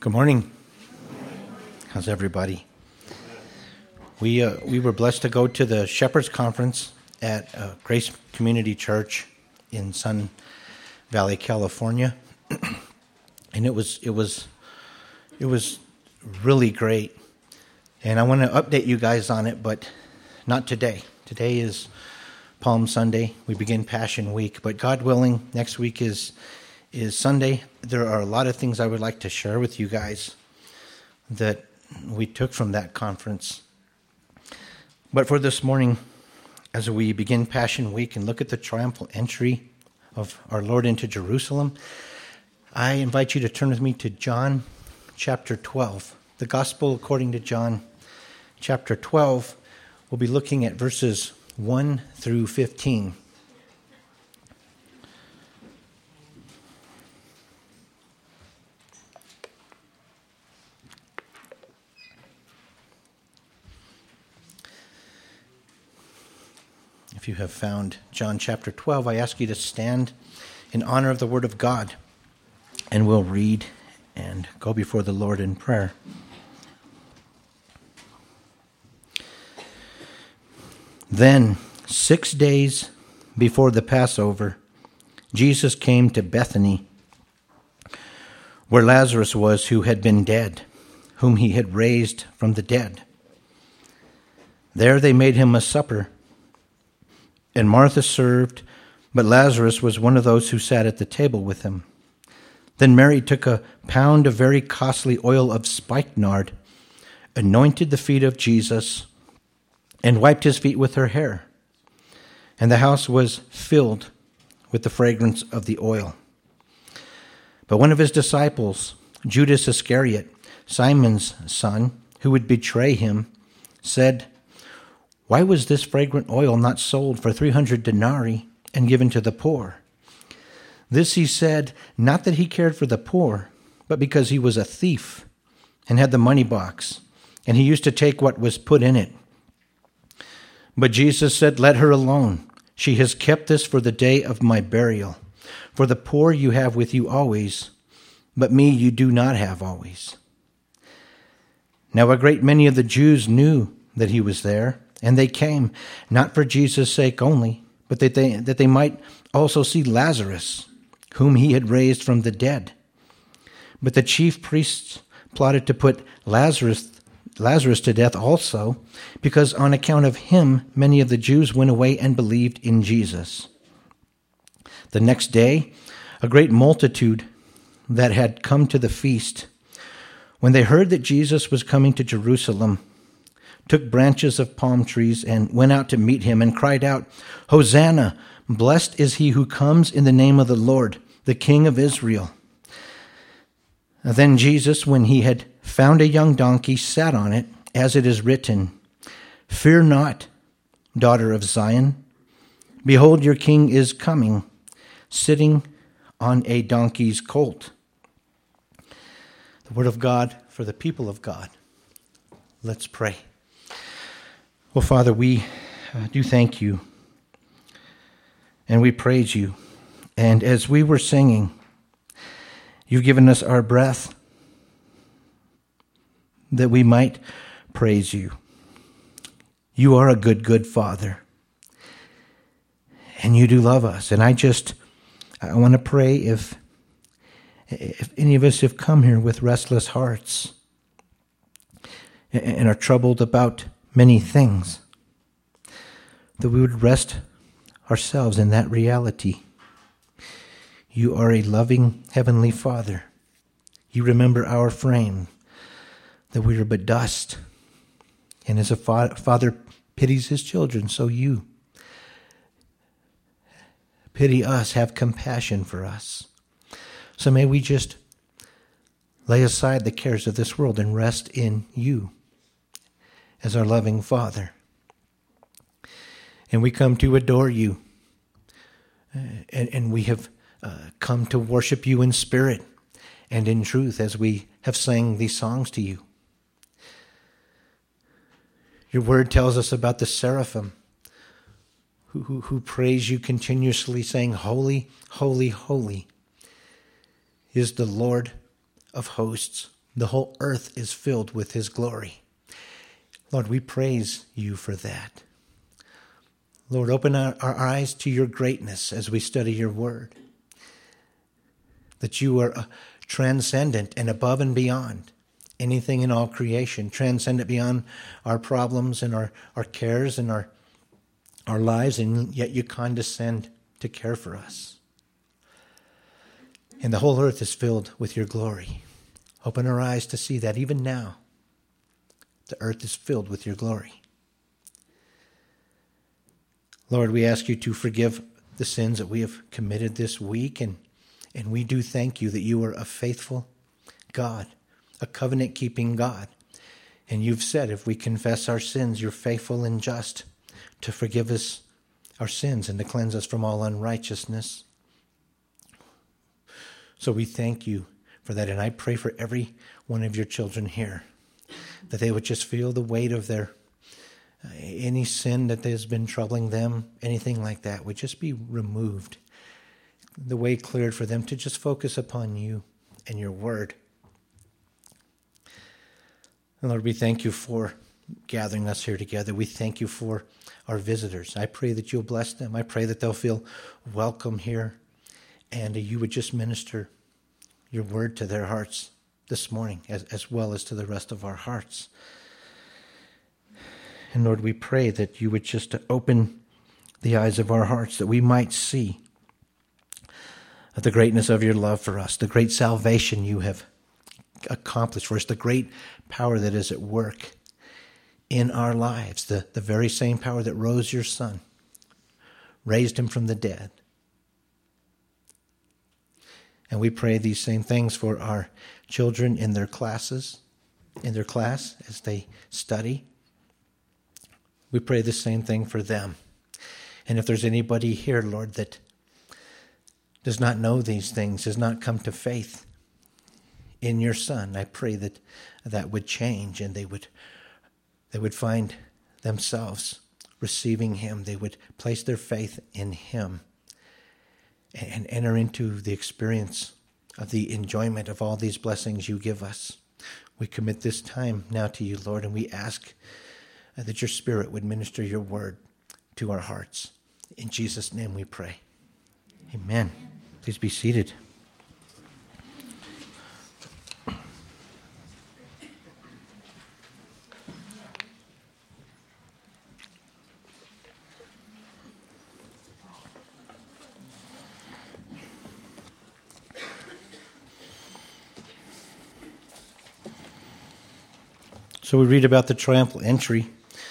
Good morning. How's everybody? We were blessed to go to the Shepherds Conference at Grace Community Church in Sun Valley, California, and it was really great. And I want to update you guys on it, but not today. Today is Palm Sunday. We begin Passion Week, but God willing, next week is Sunday. There are a lot of things I would like to share with you guys that we took from that conference. But for this morning, as we begin Passion Week and look at the triumphal entry of our Lord into Jerusalem, I invite you to turn with me to John chapter 12. The Gospel according to John chapter 12. We'll be looking at verses 1 through 15. If you have found John chapter 12, I ask you to stand in honor of the Word of God, and we'll read and go before the Lord in prayer. Then, 6 days before the Passover, Jesus came to Bethany, where Lazarus was, who had been dead, whom he had raised from the dead. There they made him a supper, and Martha served, but Lazarus was one of those who sat at the table with him. Then Mary took a pound of very costly oil of spikenard, anointed the feet of Jesus, and wiped his feet with her hair. And the house was filled with the fragrance of the oil. But one of his disciples, Judas Iscariot, Simon's son, who would betray him, said, "Why was this fragrant oil not sold for 300 denarii and given to the poor?" This he said, not that he cared for the poor, but because he was a thief and had the money box, and he used to take what was put in it. But Jesus said, "Let her alone. She has kept this for the day of my burial. For the poor you have with you always, but me you do not have always." Now a great many of the Jews knew that he was there, and they came, not for Jesus' sake only, but that they might also see Lazarus, whom he had raised from the dead. But the chief priests plotted to put Lazarus to death also, because on account of him many of the Jews went away and believed in Jesus. The next day, a great multitude that had come to the feast, when they heard that Jesus was coming to Jerusalem, took branches of palm trees and went out to meet him and cried out, "Hosanna! Blessed is he who comes in the name of the Lord, the King of Israel." Then Jesus, when he had found a young donkey, sat on it, as it is written, "Fear not, daughter of Zion. Behold, your king is coming, sitting on a donkey's colt." The word of God for the people of God. Let's pray. Well, Father, we do thank you, and we praise you. And as we were singing, you've given us our breath that we might praise you. You are a good, good Father, and you do love us. And I want to pray if any of us have come here with restless hearts and are troubled about many things, that we would rest ourselves in that reality. You are a loving Heavenly Father. You remember our frame, that we are but dust. And as a father pities his children, so you pity us, have compassion for us. So may we just lay aside the cares of this world and rest in you as our loving Father. And we come to adore you. And we have come to worship you in spirit and in truth as we have sang these songs to you. Your word tells us about the seraphim who praise you continuously, saying, "Holy, holy, holy is the Lord of hosts. The whole earth is filled with his glory. Lord, we praise you for that. Lord, open our eyes to your greatness as we study your word. That you are transcendent and above and beyond anything in all creation, transcendent beyond our problems and our cares and our lives, and yet you condescend to care for us. And the whole earth is filled with your glory. Open our eyes to see that even now, the earth is filled with your glory. Lord, we ask you to forgive the sins that we have committed this week, and we do thank you that you are a faithful God, a covenant-keeping God. And you've said if we confess our sins, you're faithful and just to forgive us our sins and to cleanse us from all unrighteousness. So we thank you for that. And I pray for every one of your children here, that they would just feel the weight of their any sin that has been troubling them, anything like that, would just be removed. The way cleared for them to just focus upon you and your word. And Lord, we thank you for gathering us here together. We thank you for our visitors. I pray that you'll bless them. I pray that they'll feel welcome here, and you would just minister your word to their hearts this morning, as well as to the rest of our hearts. And Lord, we pray that you would just open the eyes of our hearts, that we might see the greatness of your love for us, the great salvation you have accomplished for us, the great power that is at work in our lives, the very same power that rose your Son, raised him from the dead. And we pray these same things for our children in their class as they study. We pray the same thing for them. And if there's anybody here, Lord, that does not know these things, does not come to faith in your Son, I pray that that would change, and they would find themselves receiving him. They would place their faith in him and enter into the experience of the enjoyment of all these blessings you give us. We commit this time now to you, Lord, and we ask that your Spirit would minister your word to our hearts. In Jesus' name we pray. Amen. Please be seated. So we read about the triumphal entry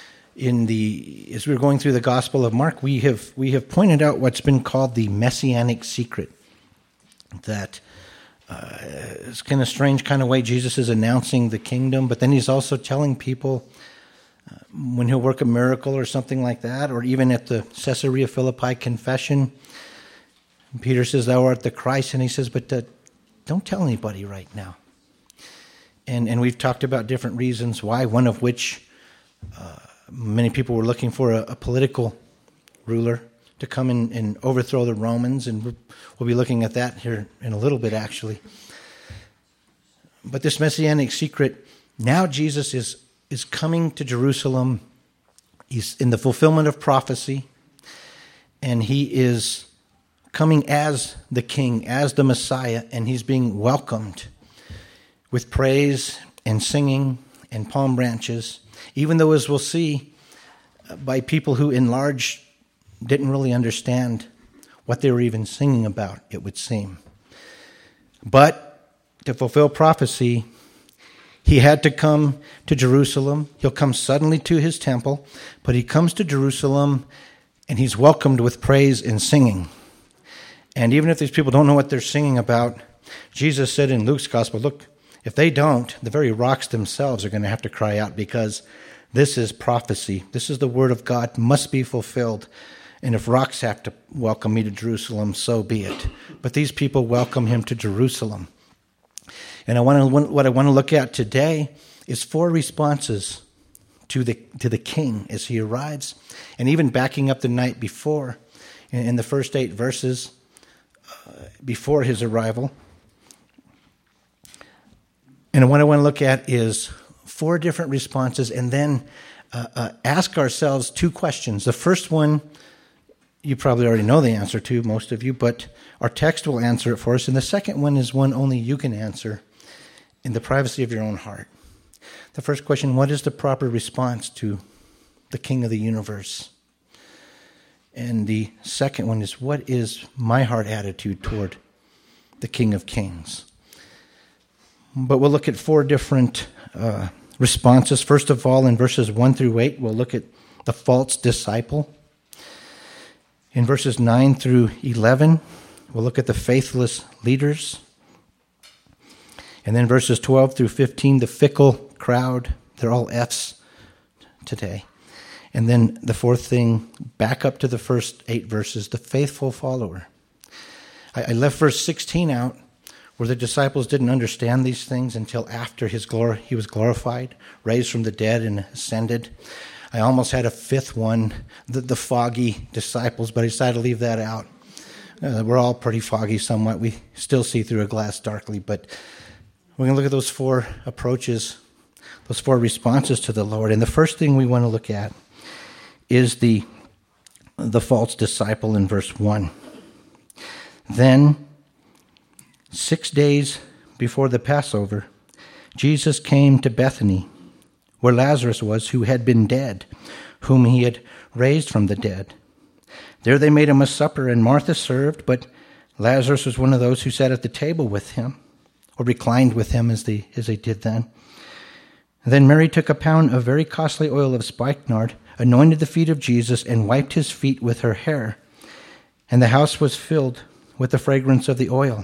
as we're going through the Gospel of Mark. We have pointed out what's been called the messianic secret. That it's kind of strange kind of way Jesus is announcing the kingdom, but then he's also telling people when he'll work a miracle or something like that, or even at the Caesarea Philippi confession, Peter says, "Thou art the Christ," and he says, "But don't tell anybody right now." And we've talked about different reasons why, one of which many people were looking for a political ruler to come in and overthrow the Romans, and we'll be looking at that here in a little bit, actually. But this messianic secret, now Jesus is coming to Jerusalem. He's in the fulfillment of prophecy, and he is coming as the King, as the Messiah, and he's being welcomed with praise and singing and palm branches, even though, as we'll see, by people who in large didn't really understand what they were even singing about, it would seem. But to fulfill prophecy, he had to come to Jerusalem. He'll come suddenly to his temple, but he comes to Jerusalem and he's welcomed with praise and singing. And even if these people don't know what they're singing about, Jesus said in Luke's gospel, look, if they don't, the very rocks themselves are going to have to cry out, because this is prophecy. This is the word of God, must be fulfilled. And if rocks have to welcome me to Jerusalem, so be it. But these people welcome him to Jerusalem. And what I want to look at today is 4 responses to the king as he arrives. And even backing up the night before, in the first 8 verses before his arrival, And what I want to look at is 4 different responses, and then ask ourselves 2 questions. The first one, you probably already know the answer to, most of you, but our text will answer it for us. And the second one is one only you can answer in the privacy of your own heart. The first question, what is the proper response to the King of the universe? And the second one is, what is my heart attitude toward the King of Kings? But we'll look at 4 different responses. First of all, in verses 1 through 8, we'll look at the false disciple. In verses 9 through 11, we'll look at the faithless leaders. And then verses 12 through 15, the fickle crowd. They're all F's today. And then the 4th thing, back up to the first 8 verses, the faithful follower. I left verse 16 out, where the disciples didn't understand these things until after he was glorified, raised from the dead and ascended. I almost had a 5th one, the foggy disciples, but I decided to leave that out. We're all pretty foggy somewhat. We still see through a glass darkly, but we're going to look at those 4 approaches, those 4 responses to the Lord. And the first thing we want to look at is the false disciple in verse 1. Then, 6 days before the Passover, Jesus came to Bethany, where Lazarus was, who had been dead, whom he had raised from the dead. There they made him a supper, and Martha served, but Lazarus was one of those who sat at the table with him, or reclined with him as they did then. And then Mary took a pound of very costly oil of spikenard, anointed the feet of Jesus, and wiped his feet with her hair. And the house was filled with the fragrance of the oil.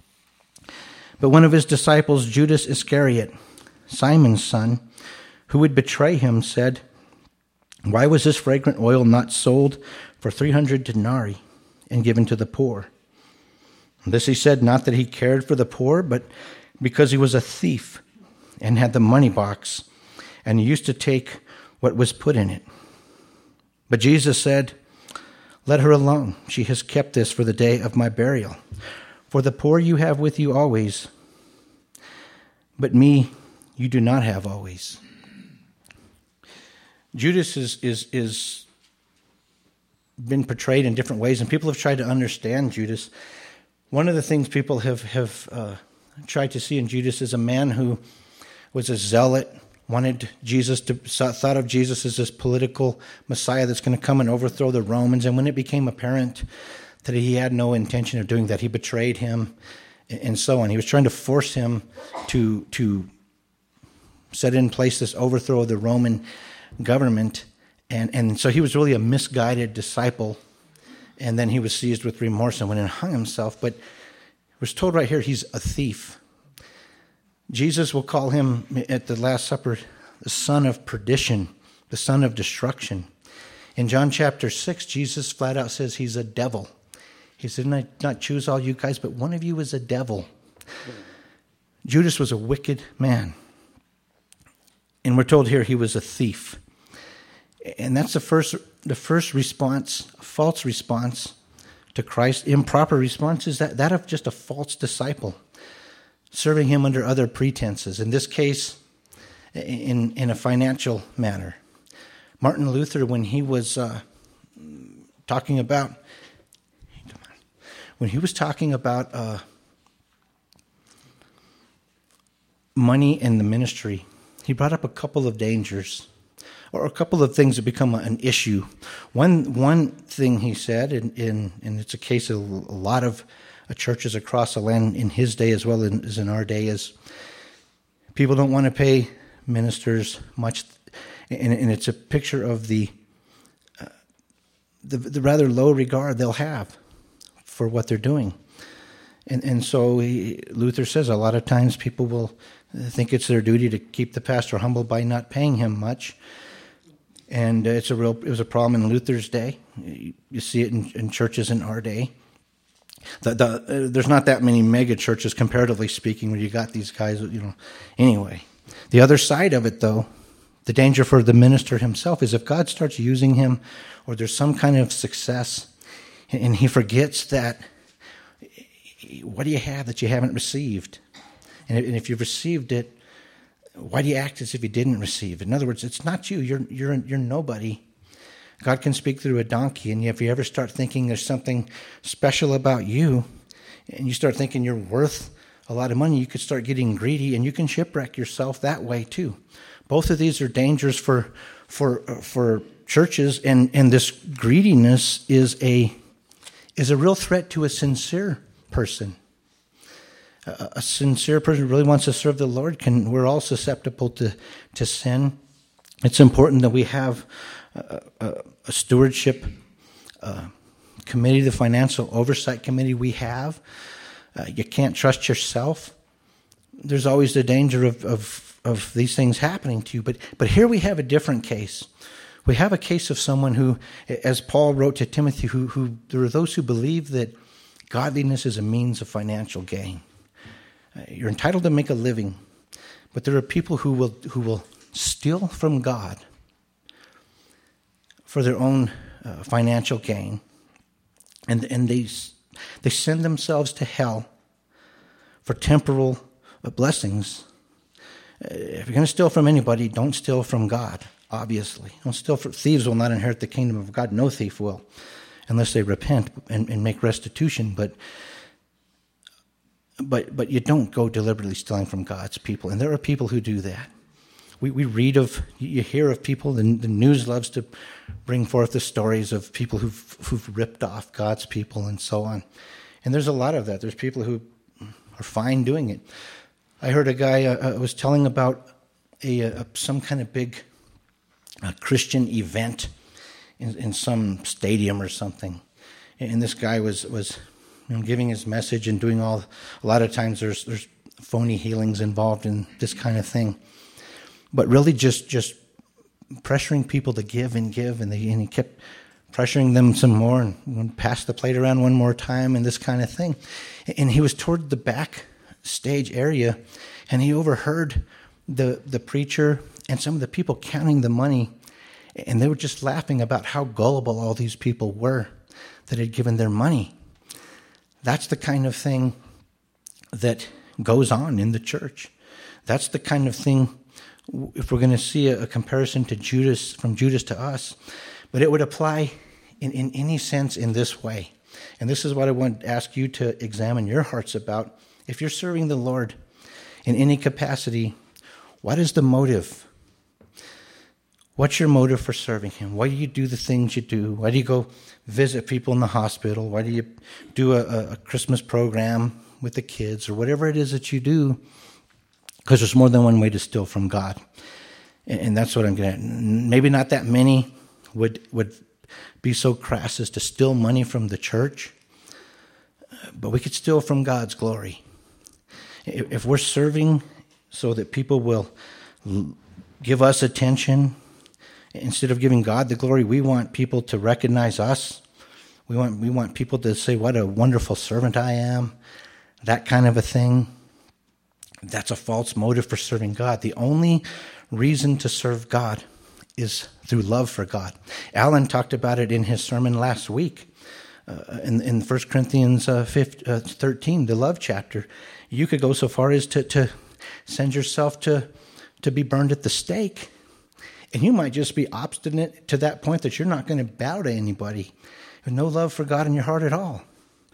But one of his disciples, Judas Iscariot, Simon's son, who would betray him, said, "Why was this fragrant oil not sold for 300 denarii and given to the poor?" This he said not that he cared for the poor, but because he was a thief and had the money box, and he used to take what was put in it. But Jesus said, "Let her alone. She has kept this for the day of my burial. For the poor you have with you always, but me you do not have always." Judas is been portrayed in different ways, and people have tried to understand Judas. One of the things people have tried to see in Judas is a man who was a zealot, wanted thought of Jesus as this political Messiah that's going to come and overthrow the Romans. And when it became apparent that he had no intention of doing that, he betrayed him and so on. He was trying to force him to set in place this overthrow of the Roman government. And so he was really a misguided disciple. And then he was seized with remorse and went and hung himself. But we're told right here he's a thief. Jesus will call him at the Last Supper the son of perdition, the son of destruction. In John chapter 6, Jesus flat out says he's a devil. He said, "Didn't I not choose all you guys, but one of you is a devil." Judas was a wicked man. And we're told here he was a thief. And that's the first response, false response to Christ. Improper response is that of just a false disciple, serving him under other pretenses. In this case, in a financial manner. Martin Luther, when he was talking about money and the ministry, he brought up a couple of dangers, or a couple of things that become an issue. One thing he said, and it's a case of a lot of churches across the land in his day as well as in our day, is people don't want to pay ministers much, and it's a picture of the rather low regard they'll have for what they're doing. And so Luther says a lot of times people will think it's their duty to keep the pastor humble by not paying him much. And it was a problem in Luther's day. You see it in churches in our day. There's not that many mega churches, comparatively speaking, where you got these guys, Anyway, the other side of it, though, the danger for the minister himself is if God starts using him, or there's some kind of success, and he forgets that, what do you have that you haven't received? And if you've received it, why do you act as if you didn't receive it? In other words, it's not you. You're nobody. God can speak through a donkey, and if you ever start thinking there's something special about you, and you start thinking you're worth a lot of money, you could start getting greedy, and you can shipwreck yourself that way too. Both of these are dangers for churches, and this greediness is a real threat to a sincere person. A sincere person who really wants to serve the Lord we're all susceptible to sin. It's important that we have a stewardship committee, the financial oversight committee we have. You can't trust yourself. There's always the danger of these things happening to you. But here we have a different case. We have a case of someone who, as Paul wrote to Timothy, who there are those who believe that godliness is a means of financial gain. You're entitled to make a living, but there are people who will steal from God for their own financial gain, and they send themselves to hell for temporal blessings. If you're going to steal from anybody, don't steal from God. Obviously, don't steal from thieves. Will not inherit the kingdom of God. No thief will, unless they repent and make restitution. But you don't go deliberately stealing from God's people, and there are people who do that. We read of, you hear of people, the news loves to bring forth the stories of people who've ripped off God's people and so on. And there's a lot of that. There's people who are fine doing it. I heard a guy was telling about some kind of big Christian event in some stadium or something. And this guy was giving his message and doing a lot of times there's phony healings involved in this kind of thing. But really just pressuring people to give, and he kept pressuring them some more and passed the plate around one more time and this kind of thing. And he was toward the back stage area, and he overheard the preacher and some of the people counting the money, and they were just laughing about how gullible all these people were that had given their money. That's the kind of thing that goes on in the church. That's the kind of thing, if we're going to see a comparison to Judas, from Judas to us, but it would apply in any sense in this way. And this is what I want to ask you to examine your hearts about. If you're serving the Lord in any capacity, what is the motive? What's your motive for serving Him? Why do you do the things you do? Why do you go visit people in the hospital? Why do you do a Christmas program with the kids, or whatever it is that you do? Because there's more than one way to steal from God. And that's what I'm getting at. Maybe not that many would be so crass as to steal money from the church, but we could steal from God's glory. If we're serving so that people will give us attention, instead of giving God the glory, we want people to recognize us. We want people to say, what a wonderful servant I am, that kind of a thing. That's a false motive for serving God. The only reason to serve God is through love for God. Alan talked about it in his sermon last week in 1 Corinthians 13, the love chapter. You could go so far as to send yourself to be burned at the stake. And you might just be obstinate to that point that you're not going to bow to anybody. With no love for God in your heart at all.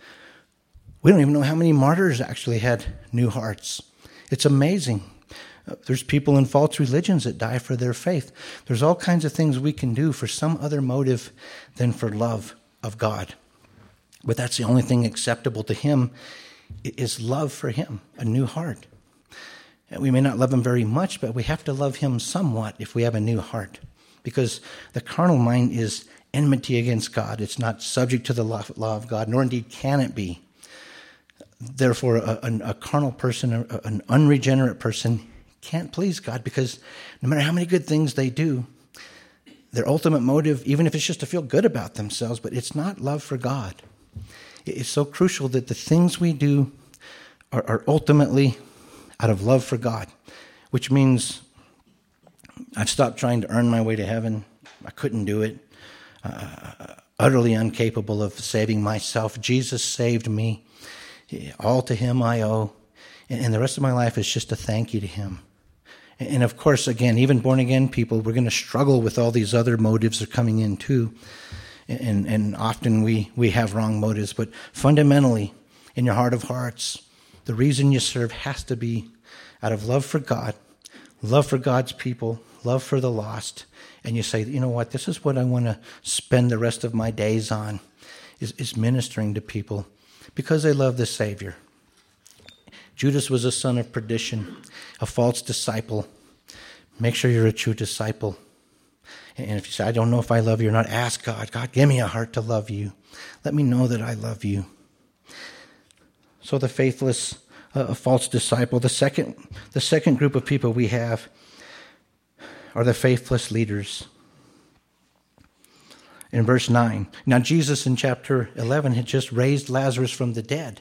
We don't even know how many martyrs actually had new hearts. It's amazing. There's people in false religions that die for their faith. There's all kinds of things we can do for some other motive than for love of God. But that's the only thing acceptable to Him, is love for Him, a new heart. And we may not love Him very much, but we have to love Him somewhat if we have a new heart. Because the carnal mind is enmity against God. It's not subject to the law of God, nor indeed can it be. Therefore, a carnal person, an unregenerate person, can't please God, because no matter how many good things they do, their ultimate motive, even if it's just to feel good about themselves, but it's not love for God. It's so crucial that the things we do are ultimately out of love for God, which means I've stopped trying to earn my way to heaven. I couldn't do it. Utterly incapable of saving myself. Jesus saved me. All to Him I owe. And the rest of my life is just a thank you to him. And of course, again, even born-again people, we're going to struggle with all these other motives that are coming in too. And often we have wrong motives. But fundamentally, in your heart of hearts, the reason you serve has to be out of love for God, love for God's people, love for the lost. And you say, you know what, this is what I want to spend the rest of my days on, is ministering to people because they love the Savior. Judas was a son of perdition, a false disciple. Make sure you're a true disciple. And if you say, I don't know if I love you or not, ask God, God, give me a heart to love you. Let me know that I love you. So the faithless, false disciple, the second group of people we have are the faithless leaders. In verse 9, now Jesus in chapter 11 had just raised Lazarus from the dead.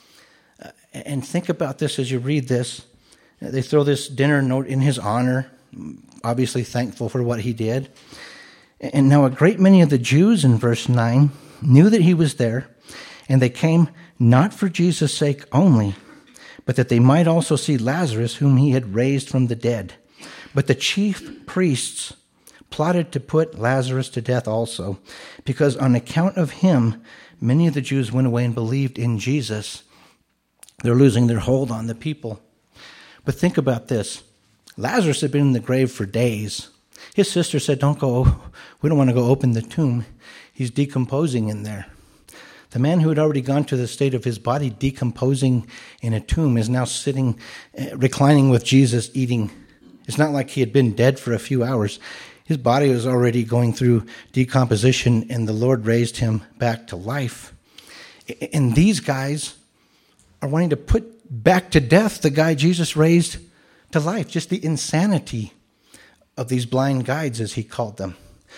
And think about this as you read this. They throw this dinner note in his honor, obviously thankful for what he did. And now a great many of the Jews in verse 9 knew that he was there, and they came not for Jesus' sake only, but that they might also see Lazarus, whom he had raised from the dead. But the chief priests plotted to put Lazarus to death also, because on account of him, many of the Jews went away and believed in Jesus. They're losing their hold on the people. But think about this. Lazarus had been in the grave for days. His sister said, don't go. We don't want to go open the tomb. He's decomposing in there. The man who had already gone to the state of his body decomposing in a tomb is now sitting, reclining with Jesus, eating. It's not like he had been dead for a few hours. His body was already going through decomposition, and the Lord raised him back to life. And these guys are wanting to put back to death the guy Jesus raised to life. Just the insanity of these blind guides, as he called them.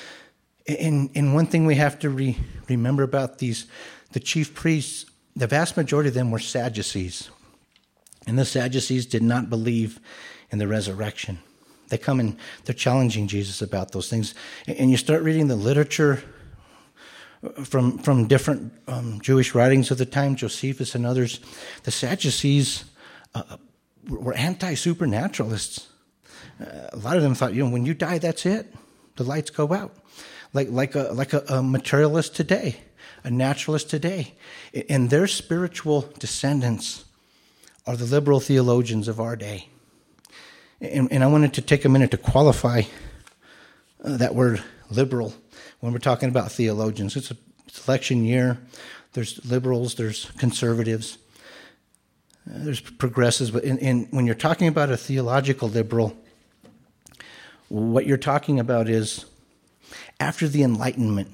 And one thing we have to remember about the chief priests, the vast majority of them were Sadducees. And the Sadducees did not believe in the resurrection. They come and they're challenging Jesus about those things. And you start reading the literature from different Jewish writings of the time, Josephus and others. The Sadducees were anti-supernaturalists. A lot of them thought, when you die, that's it. The lights go out. Like a materialist today, a naturalist today. And their spiritual descendants are the liberal theologians of our day. And I wanted to take a minute to qualify that word liberal when we're talking about theologians. It's election year. There's liberals, there's conservatives, there's progressives. But when you're talking about a theological liberal, what you're talking about is after the Enlightenment,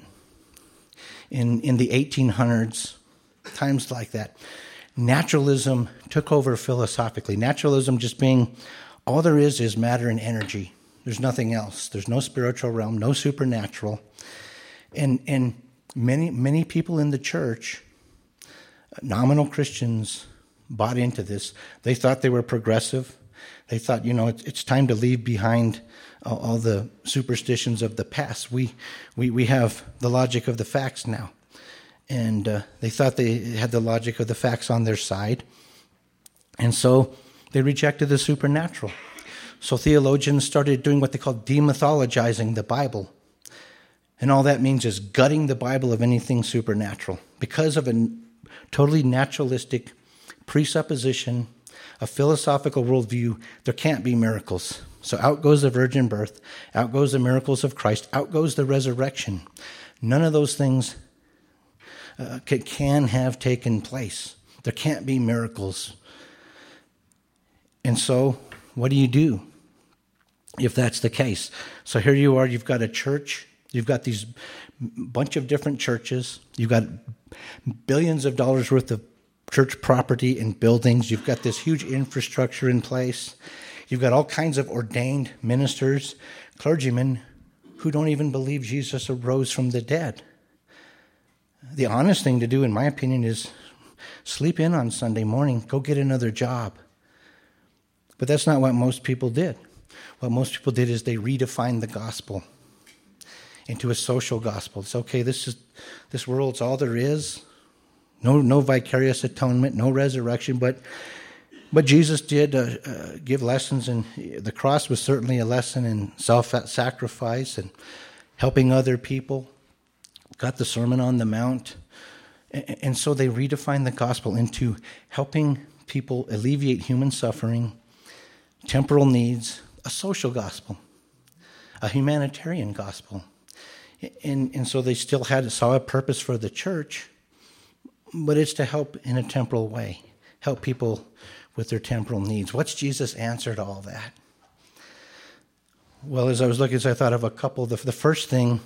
in the 1800s, times like that, naturalism took over philosophically. Naturalism just being all there is matter and energy. There's nothing else. There's no spiritual realm, no supernatural. And many people in the church, nominal Christians, bought into this. They thought they were progressive. They thought, it's time to leave behind all the superstitions of the past. We have the logic of the facts now. And they thought they had the logic of the facts on their side. And so they rejected the supernatural. So theologians started doing what they call demythologizing the Bible. And all that means is gutting the Bible of anything supernatural. Because of a totally naturalistic presupposition, a philosophical worldview, there can't be miracles. So out goes the virgin birth, out goes the miracles of Christ, out goes the resurrection. None of those things can have taken place. There can't be miracles. And so, what do you do if that's the case? So here you are, you've got a church, you've got these bunch of different churches, you've got billions of dollars worth of church property and buildings, you've got this huge infrastructure in place, you've got all kinds of ordained ministers, clergymen who don't even believe Jesus arose from the dead. The honest thing to do, in my opinion, is sleep in on Sunday morning, go get another job. But that's not what most people did. What most people did is they redefined the gospel into a social gospel. It's okay, this world's all there is. No vicarious atonement, no resurrection, but But Jesus did give lessons, and the cross was certainly a lesson in self-sacrifice and helping other people. Got the Sermon on the Mount. And so they redefined the gospel into helping people alleviate human suffering, temporal needs, a social gospel, a humanitarian gospel. And so they still saw a purpose for the church, but it's to help in a temporal way, help people with their temporal needs. What's Jesus' answer to all that? Well, as I was looking, I thought of a couple. The first thing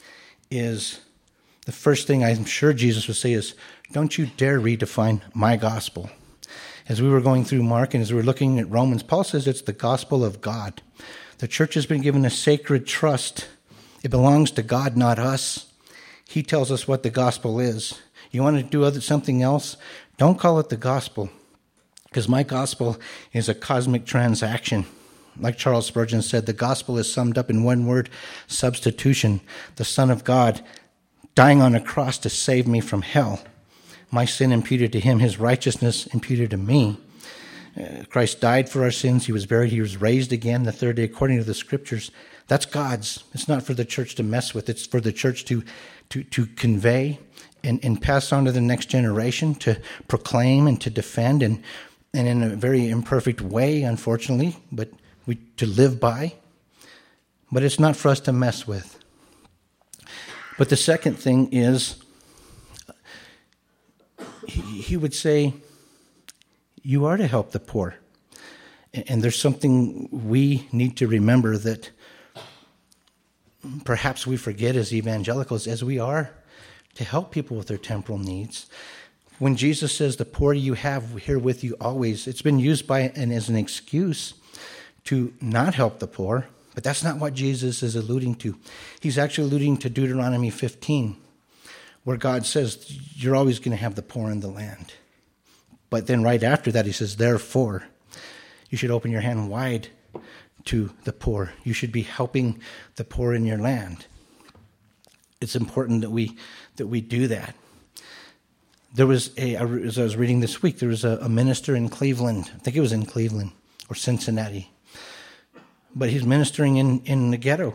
I'm sure Jesus would say is, don't you dare redefine my gospel. As we were going through Mark and as we were looking at Romans, Paul says it's the gospel of God. The church has been given a sacred trust. It belongs to God, not us. He tells us what the gospel is. You want to do something else? Don't call it the gospel, because my gospel is a cosmic transaction. Like Charles Spurgeon said, the gospel is summed up in one word: substitution. The Son of God dying on a cross to save me from hell. My sin imputed to him, his righteousness imputed to me. Christ died for our sins. He was buried. He was raised again the third day according to the scriptures. That's God's. It's not for the church to mess with. It's for the church to convey and pass on to the next generation, to proclaim and to defend, and in a very imperfect way, unfortunately, but to live by. But it's not for us to mess with. But the second thing is, he would say, you are to help the poor. And there's something we need to remember that perhaps we forget as evangelicals, as we are to help people with their temporal needs. When Jesus says, the poor you have here with you always, it's been used as an excuse to not help the poor, but that's not what Jesus is alluding to. He's actually alluding to Deuteronomy 15, where God says, you're always going to have the poor in the land. But then right after that, he says, therefore, you should open your hand wide to the poor. You should be helping the poor in your land. It's important that we do that. There was as I was reading this week, there was a minister in Cleveland. I think it was in Cleveland or Cincinnati. But he's ministering in the ghetto,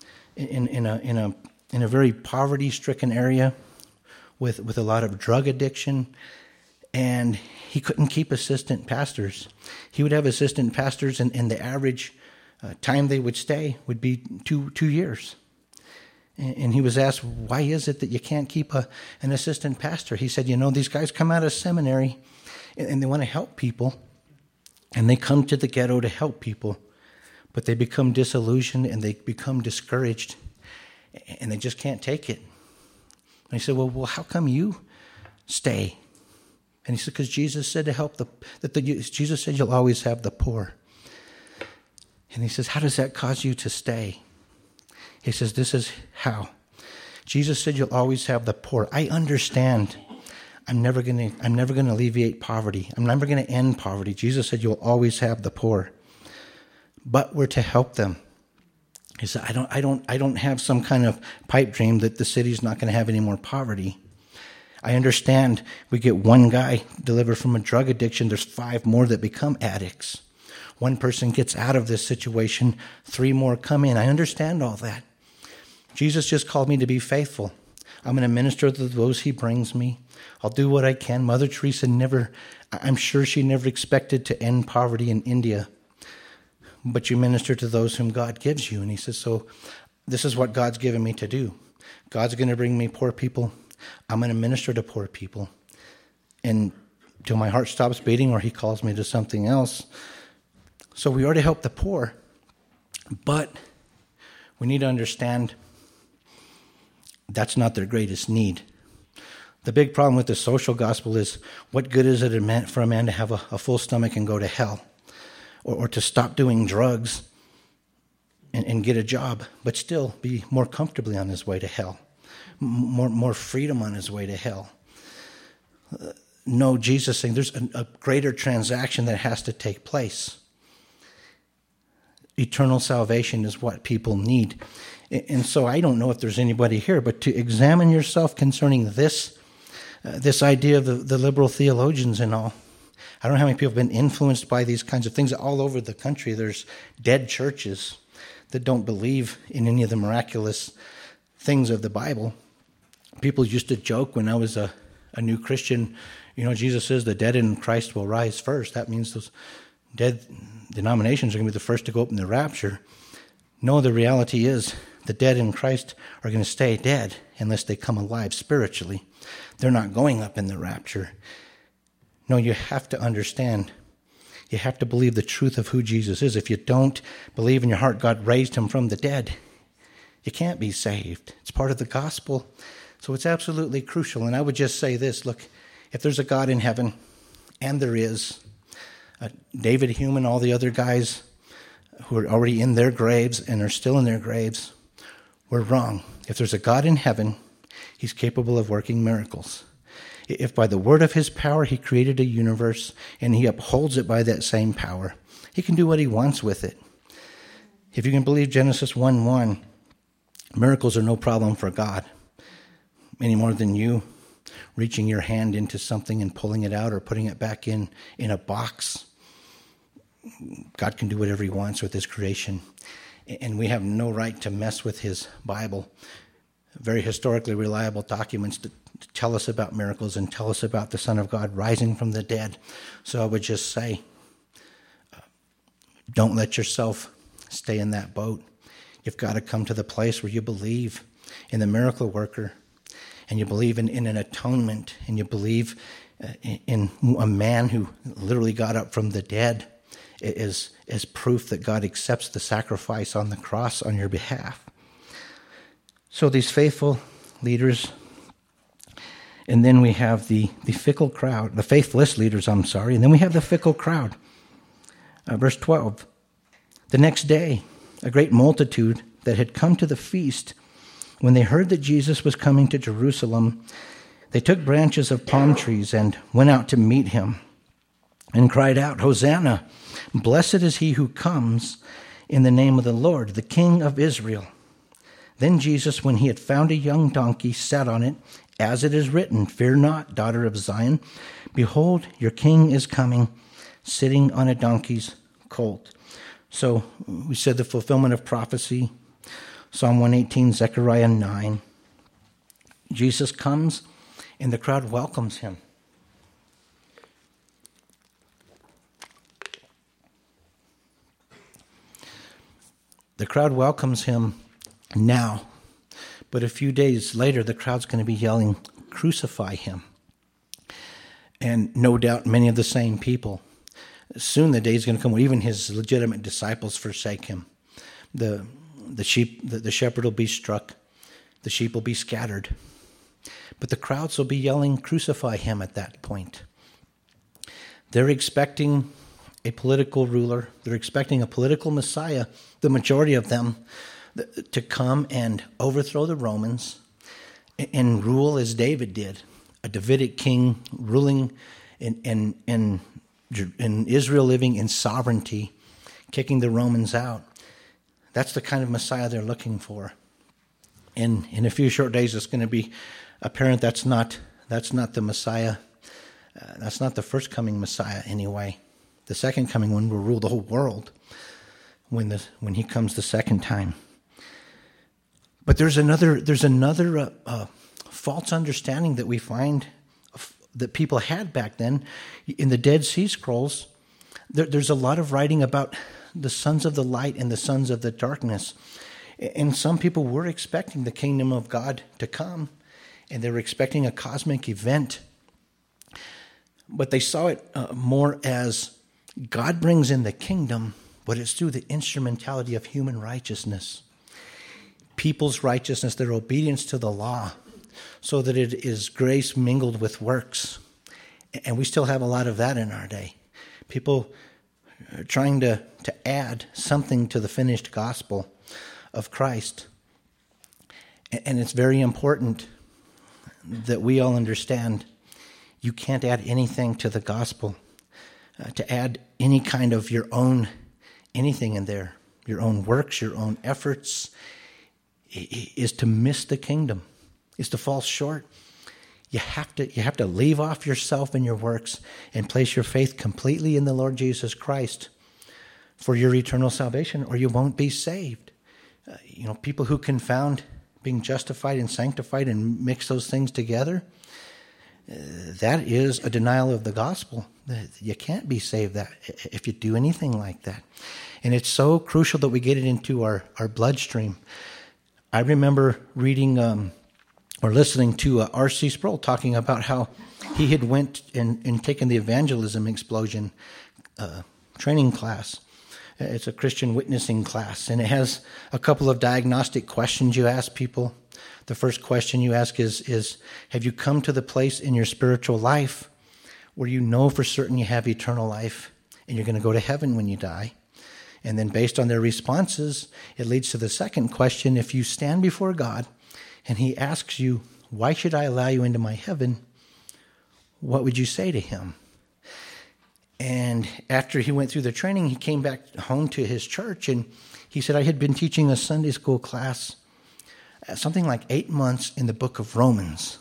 in a very poverty-stricken area with a lot of drug addiction, and he couldn't keep assistant pastors. He would have assistant pastors, and the average time they would stay would be two years. And he was asked, why is it that you can't keep an assistant pastor? He said, these guys come out of seminary, and they want to help people, and they come to the ghetto to help people, but they become disillusioned, and they become discouraged, and they just can't take it. And he said, well, how come you stay? And he said, because Jesus said to help Jesus said you'll always have the poor. And he says, how does that cause you to stay? He says, this is how. Jesus said you'll always have the poor. I understand. I'm never going to alleviate poverty. I'm never going to end poverty. Jesus said you'll always have the poor. But we're to help them. He said, I don't have some kind of pipe dream that the city's not going to have any more poverty. I understand we get one guy delivered from a drug addiction. There's 5 more that become addicts. One person gets out of this situation. 3 more come in. I understand all that. Jesus just called me to be faithful. I'm going to minister to those he brings me. I'll do what I can. Mother Teresa I'm sure she never expected to end poverty in India. But you minister to those whom God gives you. And he says, so this is what God's given me to do. God's going to bring me poor people. I'm going to minister to poor people. And till my heart stops beating or he calls me to something else. So we are to help the poor. But we need to understand that's not their greatest need. The big problem with the social gospel is, what good is it for a man to have a full stomach and go to hell? Or to stop doing drugs and get a job, but still be more comfortably on his way to hell. More freedom on his way to hell. No, Jesus saying there's a greater transaction that has to take place. Eternal salvation is what people need. And so I don't know if there's anybody here, but to examine yourself concerning this idea of the liberal theologians and all. I don't know how many people have been influenced by these kinds of things. All over the country, there's dead churches that don't believe in any of the miraculous things of the Bible. People used to joke when I was a new Christian, Jesus says the dead in Christ will rise first. That means those dead denominations are going to be the first to go up in the rapture. No, the reality is the dead in Christ are going to stay dead unless they come alive spiritually. They're not going up in the rapture. No, you have to understand. You have to believe the truth of who Jesus is. If you don't believe in your heart God raised him from the dead, you can't be saved. It's part of the gospel. So it's absolutely crucial. And I would just say this, look, if there's a God in heaven, and there is, David Hume and all the other guys who are already in their graves and are still in their graves, we're wrong. If there's a God in heaven, he's capable of working miracles. If by the word of his power he created a universe and he upholds it by that same power, he can do what he wants with it. If you can believe Genesis 1:1, miracles are no problem for God, any more than you reaching your hand into something and pulling it out or putting it back in a box. God can do whatever he wants with his creation, and we have no right to mess with his Bible. Very historically reliable documents to tell us about miracles and tell us about the Son of God rising from the dead. So I would just say, don't let yourself stay in that boat. You've got to come to the place where you believe in the miracle worker, and you believe in an atonement, and you believe in a man who literally got up from the dead as proof that God accepts the sacrifice on the cross on your behalf. So these faithful leaders, and then we have the fickle crowd, the faithless leaders, and then we have the fickle crowd. Verse 12, the next day, a great multitude that had come to the feast, when they heard that Jesus was coming to Jerusalem, they took branches of palm trees and went out to meet him and cried out, Hosanna! Blessed is he who comes in the name of the Lord, the King of Israel. Then Jesus, when he had found a young donkey, sat on it, as it is written, Fear not, daughter of Zion. Behold, your king is coming, sitting on a donkey's colt. So we said the fulfillment of prophecy, Psalm 118, Zechariah 9. Jesus comes, and the crowd welcomes him. The crowd welcomes him now, but a few days later, the crowd's going to be yelling, crucify him. And no doubt many of the same people. Soon the day is going to come when even his legitimate disciples forsake him. The shepherd will be struck. The sheep will be scattered. But the crowds will be yelling, crucify him at that point. They're expecting a political ruler. They're expecting a political Messiah, the majority of them, to come and overthrow the Romans and rule as David did, a Davidic king ruling in Israel, living in sovereignty, kicking the Romans out. That's the kind of Messiah they're looking for. And in a few short days, it's going to be apparent that's not the Messiah. That's not the first coming Messiah anyway. The second coming one will rule the whole world when he comes the second time. But there's another false understanding that we find that people had back then. In the Dead Sea Scrolls, there's a lot of writing about the sons of the light and the sons of the darkness. And some people were expecting the kingdom of God to come, and they were expecting a cosmic event. But they saw it more as God brings in the kingdom, but it's through the instrumentality of human righteousness. People's righteousness, their obedience to the law, so that it is grace mingled with works. And we still have a lot of that in our day. People are trying to add something to the finished gospel of Christ. And it's very important that we all understand you can't add anything to the gospel. To add any kind of your own anything in there, your own works, your own efforts, is to miss the kingdom, is to fall short. You have to leave off yourself and your works and place your faith completely in the Lord Jesus Christ for your eternal salvation, or you won't be saved. People who confound being justified and sanctified and mix those things together, that is a denial of the gospel. You can't be saved if you do anything like that. And it's so crucial that we get it into our bloodstream. I remember reading or listening to R.C. Sproul talking about how he had went and taken the evangelism explosion training class. It's a Christian witnessing class, and it has a couple of diagnostic questions you ask people. The first question you ask is, have you come to the place in your spiritual life where you know for certain you have eternal life and you're going to go to heaven when you die? And then based on their responses, it leads to the second question. If you stand before God and he asks you, why should I allow you into my heaven? What would you say to him? And after he went through the training, he came back home to his church, and he said, I had been teaching a Sunday school class, something like 8 months in the book of Romans.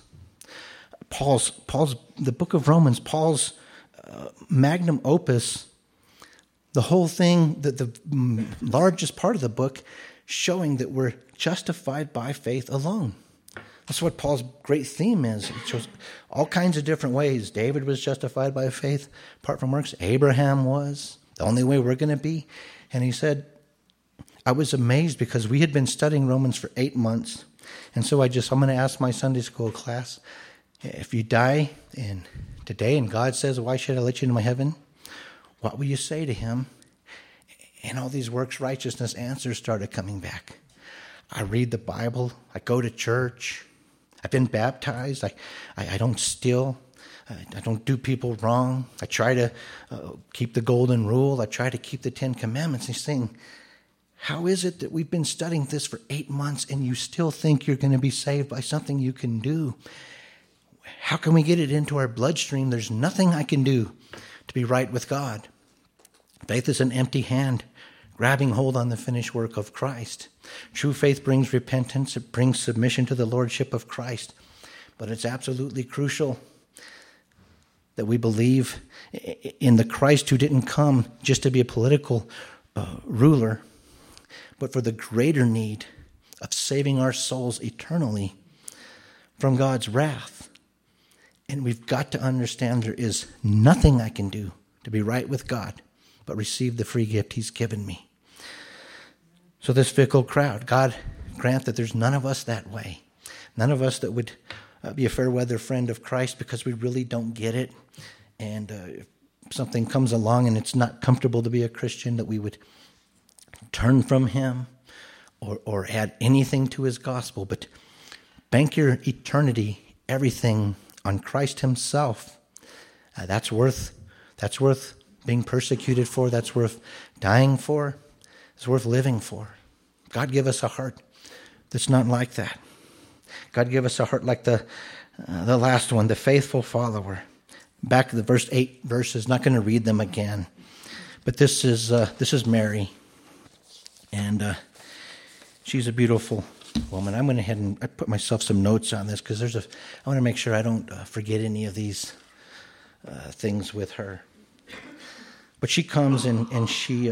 The book of Romans, Paul's magnum opus, the whole thing, the largest part of the book, showing that we're justified by faith alone. That's what Paul's great theme is. It shows all kinds of different ways. David was justified by faith, apart from works. Abraham was. The only way we're going to be. And he said, I was amazed because we had been studying Romans for 8 months. And so I'm going to ask my Sunday school class, if you die today and God says, why should I let you into my heaven? What will you say to him? And all these works righteousness answers started coming back. I read the Bible. I go to church. I've been baptized. I don't steal. I don't do people wrong. I try to keep the golden rule. I try to keep the 10 Commandments. He's saying, how is it that we've been studying this for 8 months and you still think you're going to be saved by something you can do? How can we get it into our bloodstream? There's nothing I can do to be right with God. Faith is an empty hand, grabbing hold on the finished work of Christ. True faith brings repentance. It brings submission to the lordship of Christ. But it's absolutely crucial that we believe in the Christ who didn't come just to be a political ruler, but for the greater need of saving our souls eternally from God's wrath. And we've got to understand there is nothing I can do to be right with God but receive the free gift he's given me. So this fickle crowd, God grant that there's none of us that way. None of us that would be a fair weather friend of Christ because we really don't get it. And if something comes along and it's not comfortable to be a Christian, that we would turn from him or add anything to his gospel. But bank your eternity, everything on Christ himself. That's worth being persecuted for. That's worth dying for. It's worth living for. God give us a heart that's not like that. God give us a heart like the last one, the faithful follower. Back to the verse 8 verses. Not going to read them again, but this is Mary, and she's a beautiful woman. I'm going to head and I put myself some notes on this because I want to make sure I don't forget any of these things with her. But she comes and she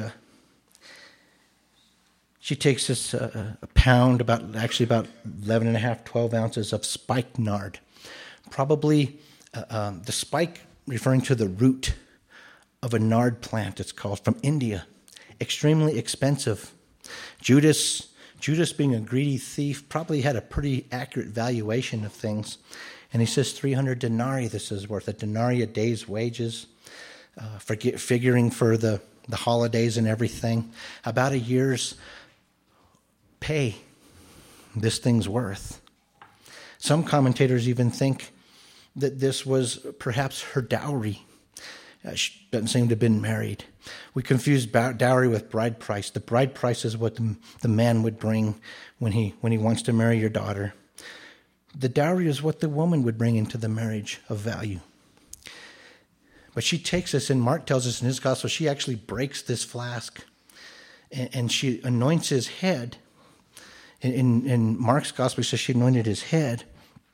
takes this a pound, about 11 and a half, 12 ounces of spikenard. Probably the spike referring to the root of a nard plant, it's called, from India. Extremely expensive. Judas being a greedy thief, probably had a pretty accurate valuation of things. And he says 300 denarii this is worth. A denarii, a day's wages, figuring for the holidays and everything. About a year's pay this thing's worth. Some commentators even think that this was perhaps her dowry. She doesn't seem to have been married. We confuse dowry with bride price. The bride price is what the man would bring when he wants to marry your daughter. The dowry is what the woman would bring into the marriage of value. But she takes us, and Mark tells us in his gospel, she actually breaks this flask and she anoints his head. In Mark's gospel, he says she anointed his head.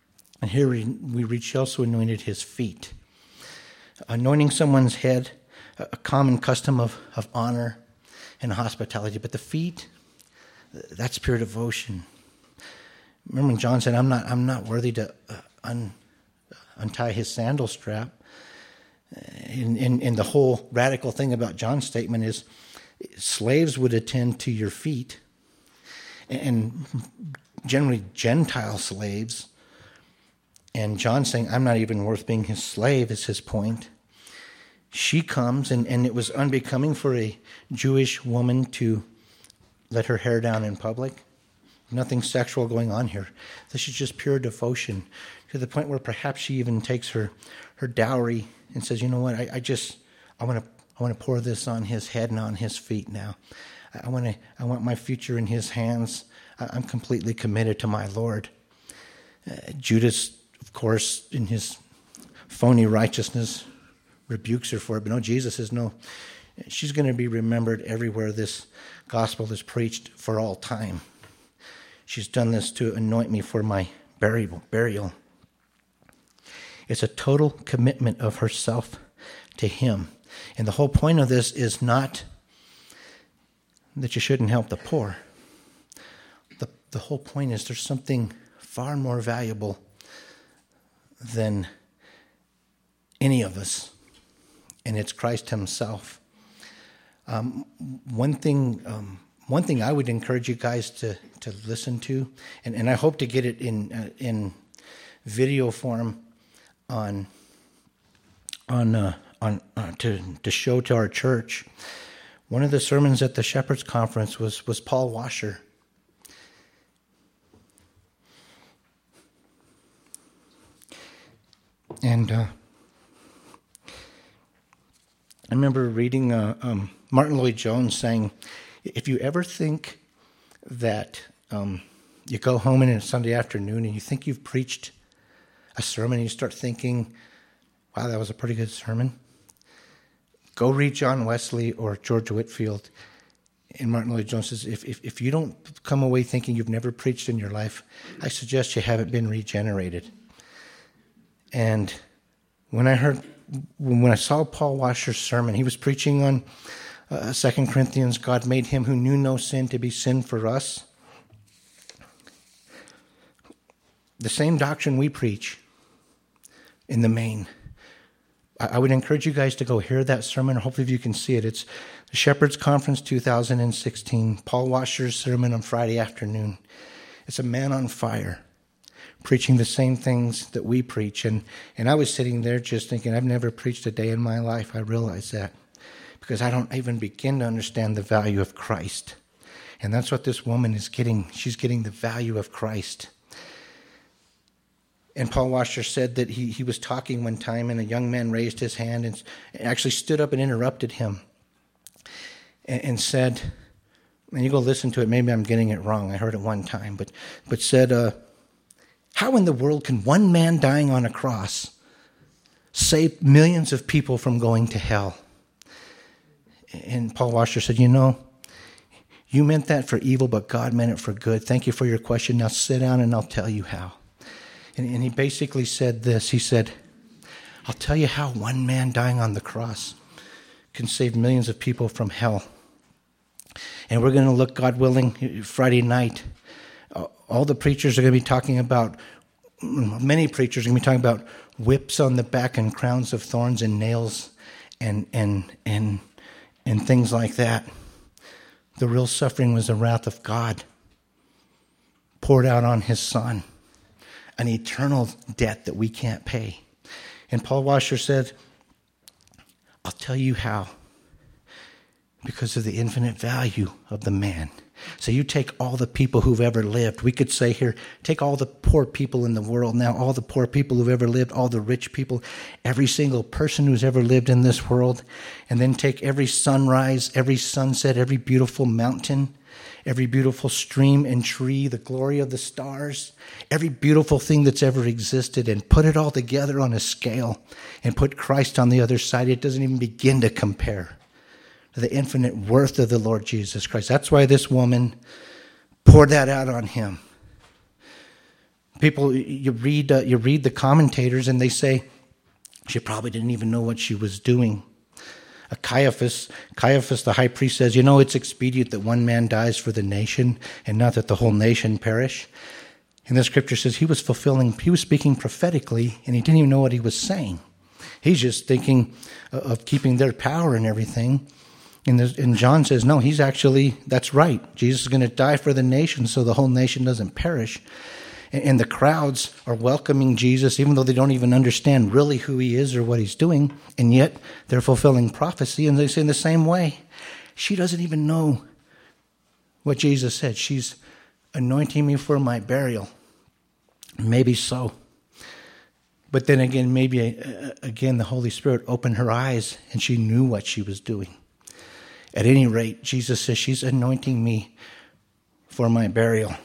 And here we read she also anointed his feet. Anointing someone's head, a common custom of honor and hospitality. But the feet, that's pure devotion. Remember when John said, I'm not worthy to untie his sandal strap. And the whole radical thing about John's statement is slaves would attend to your feet, and generally Gentile slaves. And John saying, I'm not even worth being his slave, is his point. She comes, and it was unbecoming for a Jewish woman to let her hair down in public. Nothing sexual going on here. This is just pure devotion, to the point where perhaps she even takes her dowry and says, you know what, I want to pour this on his head and on his feet now. I want my future in his hands. I'm completely committed to my Lord. Judas, of course, in his phony righteousness, rebukes her for it. But no, Jesus says, no, she's going to be remembered everywhere this gospel is preached for all time. She's done this to anoint me for my burial. It's a total commitment of herself to him. And the whole point of this is not that you shouldn't help the poor. The whole point is there's something far more valuable than any of us, and it's Christ himself. One thing I would encourage you guys to listen to, and I hope to get it in video form to show to our church. One of the sermons at the Shepherd's Conference was Paul Washer. And I remember reading Martin Lloyd-Jones saying, if you ever think that you go home on a Sunday afternoon and you think you've preached a sermon and you start thinking, wow, that was a pretty good sermon, go read John Wesley or George Whitefield. And Martin Lloyd-Jones says, if you don't come away thinking you've never preached in your life, I suggest you haven't been regenerated. And when I saw Paul Washer's sermon, he was preaching on 2 Corinthians, God made him who knew no sin to be sin for us. The same doctrine we preach in the main. I would encourage you guys to go hear that sermon. Hopefully you can see it. It's the Shepherd's Conference 2016, Paul Washer's sermon on Friday afternoon. It's a man on fire, preaching the same things that we preach. And I was sitting there just thinking, I've never preached a day in my life. I realize that, because I don't even begin to understand the value of Christ. And that's what this woman is getting. She's getting the value of Christ. And Paul Washer said that he was talking one time, and a young man raised his hand and actually stood up and interrupted him and said, and you go listen to it, maybe I'm getting it wrong, I heard it one time, but said, how in the world can one man dying on a cross save millions of people from going to hell? And Paul Washer said, you meant that for evil, but God meant it for good. Thank you for your question. Now sit down and I'll tell you how. And he basically said this. He said, I'll tell you how one man dying on the cross can save millions of people from hell. And we're going to look, God willing, Friday night. All the preachers are going to be talking about, many preachers are going to be talking about whips on the back and crowns of thorns and nails and things like that. The real suffering was the wrath of God poured out on his Son, an eternal debt that we can't pay. And Paul Washer said, I'll tell you how. Because of the infinite value of the man. So you take all the people who've ever lived. We could say here, take all the poor people in the world now, all the poor people who've ever lived, all the rich people, every single person who's ever lived in this world, and then take every sunrise, every sunset, every beautiful mountain, every beautiful stream and tree, the glory of the stars, every beautiful thing that's ever existed, and put it all together on a scale and put Christ on the other side. It doesn't even begin to compare to the infinite worth of the Lord Jesus Christ. That's why this woman poured that out on him. People, you read the commentators, and they say she probably didn't even know what she was doing. Caiaphas, the high priest, says, it's expedient that one man dies for the nation, and not that the whole nation perish. And the scripture says he was speaking prophetically, and he didn't even know what he was saying. He's just thinking of keeping their power and everything. And John says, no, that's right. Jesus is going to die for the nation so the whole nation doesn't perish. And the crowds are welcoming Jesus, even though they don't even understand really who he is or what he's doing. And yet they're fulfilling prophecy. And they say in the same way, she doesn't even know what Jesus said. She's anointing me for my burial. Maybe so. But then again, the Holy Spirit opened her eyes and she knew what she was doing. At any rate, Jesus says she's anointing me for my burial.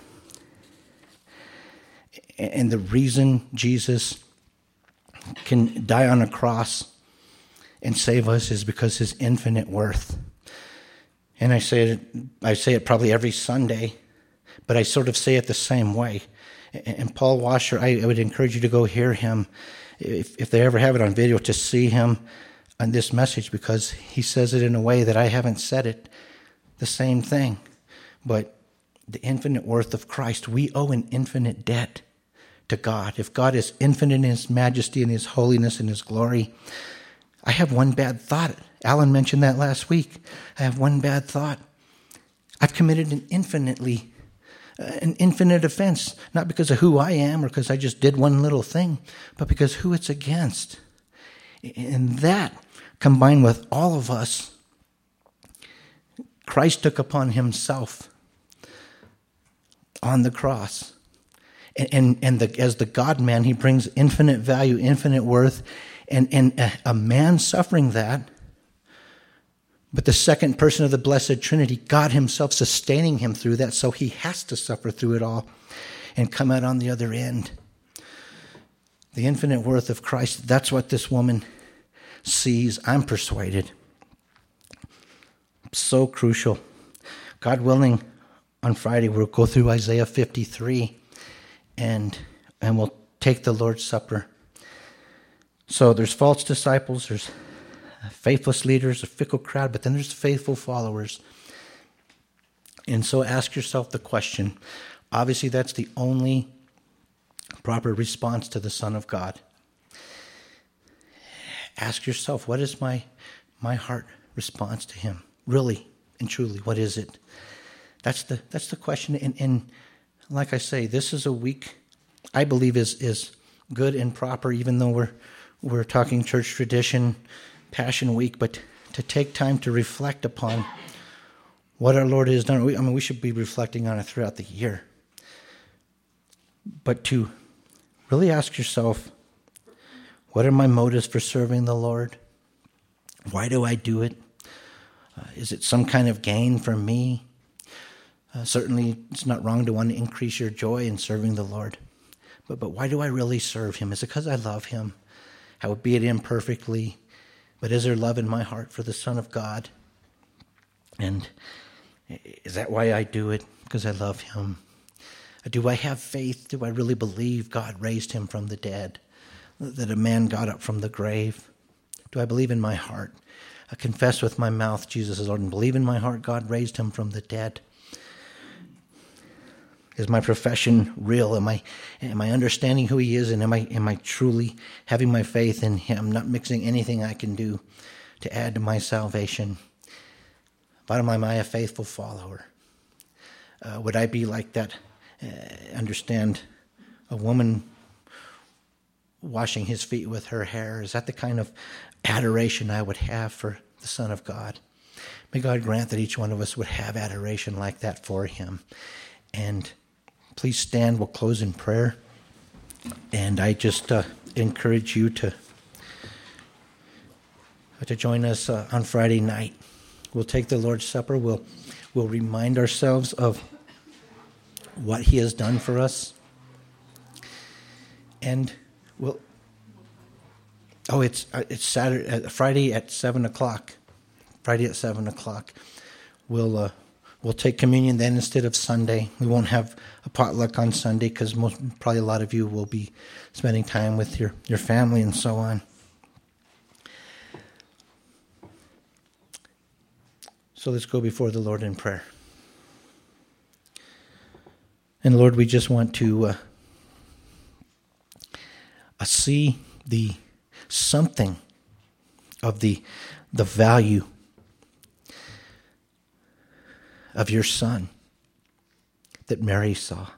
And the reason Jesus can die on a cross and save us is because his infinite worth. And I say it probably every Sunday, but I sort of say it the same way. And Paul Washer, I would encourage you to go hear him, if they ever have it on video, to see him on this message, because he says it in a way that I haven't said it, the same thing. But the infinite worth of Christ, we owe an infinite debt to God. If God is infinite in his majesty and his holiness and his glory, I have one bad thought. Alan mentioned that last week. I have one bad thought. I've committed an infinite offense, not because of who I am or because I just did one little thing, but because who it's against. And that, combined with all of us, Christ took upon himself on the cross. And as the God-man, he brings infinite value, infinite worth, and a man suffering that, but the second person of the Blessed Trinity, God himself sustaining him through that, so he has to suffer through it all and come out on the other end. The infinite worth of Christ, that's what this woman sees. I'm persuaded. So crucial. God willing, on Friday we'll go through Isaiah 53 and we'll take the Lord's Supper. So there's false disciples, there's faithless leaders, a fickle crowd, but then there's faithful followers. And so ask yourself the question. Obviously, that's the only proper response to the Son of God. Ask yourself, what is my heart response to him? Really and truly, what is it? That's the question. And like I say, this is a week I believe is good and proper, even though we're talking church tradition, Passion Week, but to take time to reflect upon what our Lord has done. We should be reflecting on it throughout the year. But to really ask yourself, what are my motives for serving the Lord? Why do I do it? Is it some kind of gain for me? Certainly, it's not wrong to want to increase your joy in serving the Lord. But why do I really serve him? Is it because I love him? Albeit imperfectly, but is there love in my heart for the Son of God? And is that why I do it? Because I love him? Do I have faith? Do I really believe God raised him from the dead? That a man got up from the grave? Do I believe in my heart? I confess with my mouth Jesus is Lord and believe in my heart God raised him from the dead. Is my profession real? Am I understanding who he is, and am I truly having my faith in him, not mixing anything I can do to add to my salvation? Bottom line, am I a faithful follower? Would I be like that? Understand a woman washing his feet with her hair? Is that the kind of adoration I would have for the Son of God? May God grant that each one of us would have adoration like that for him. And please stand. We'll close in prayer. And I just encourage you to join us on Friday night. We'll take the Lord's Supper. We'll remind ourselves of what he has done for us. And it's Saturday, Friday at 7:00. Friday at 7:00. We'll We'll take communion then instead of Sunday. We won't have a potluck on Sunday because probably a lot of you will be spending time with your family and so on. So let's go before the Lord in prayer. And Lord, we just want to see something of the value of your Son that Mary saw.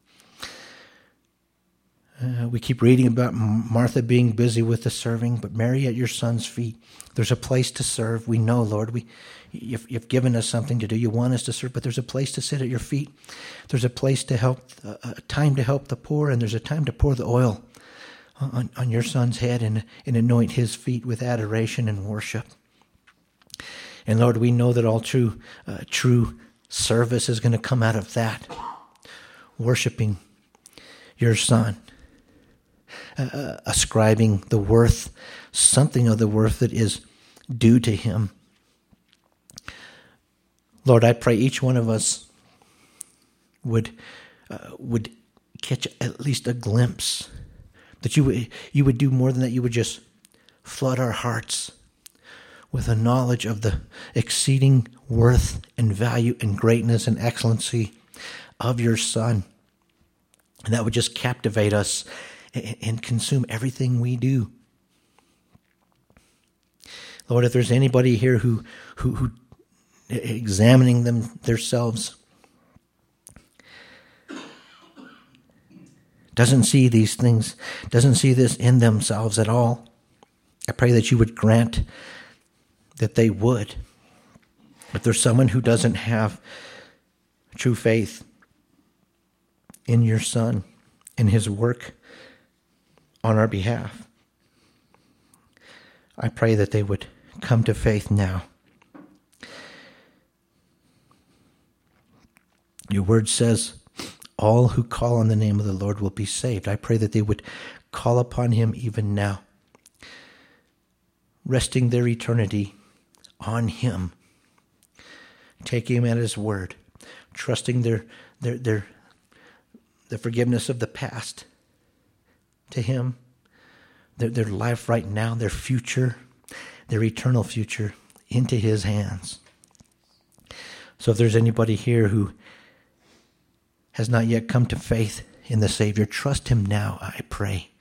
We keep reading about Martha being busy with the serving, but Mary at your Son's feet. There's a place to serve. We know, Lord, you've given us something to do. You want us to serve, but there's a place to sit at your feet. There's a place to help, a time to help the poor, and there's a time to pour the oil on your Son's head and anoint his feet with adoration and worship. And Lord, we know that all true service is going to come out of that, worshiping your Son, ascribing the worth, something of the worth that is due to him. Lord, I pray each one of us would catch at least a glimpse, that you would do more than that. You would just flood our hearts with a knowledge of the exceeding worth and value and greatness and excellency of your Son. And that would just captivate us and consume everything we do. Lord, if there's anybody here who examining themselves doesn't see these things, doesn't see this in themselves at all, I pray that you would grant that they would. If there's someone who doesn't have true faith in your Son, in his work on our behalf, I pray that they would come to faith now. Your word says, all who call on the name of the Lord will be saved. I pray that they would call upon him even now, resting their eternity on him, taking him at his word, trusting the forgiveness of the past to him, their life right now, their future, their eternal future into his hands. So if there's anybody here who has not yet come to faith in the Savior, trust him now, I pray.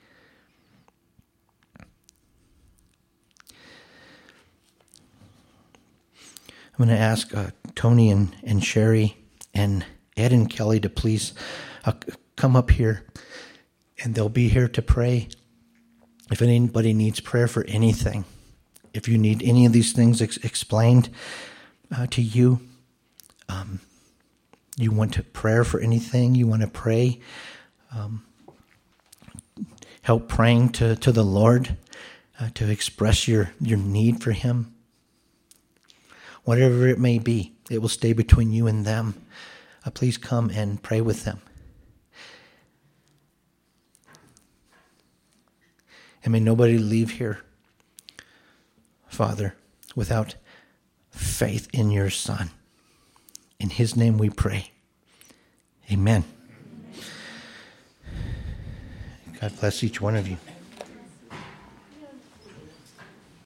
I'm going to ask Tony and Sherry and Ed and Kelly to please come up here, and they'll be here to pray. If anybody needs prayer for anything, if you need any of these things explained to you, you want to prayer for anything, you want to pray, help praying to the Lord, to express your need for him, whatever it may be, it will stay between you and them. Please come and pray with them. And may nobody leave here, Father, without faith in your Son. In his name we pray. Amen. God bless each one of you.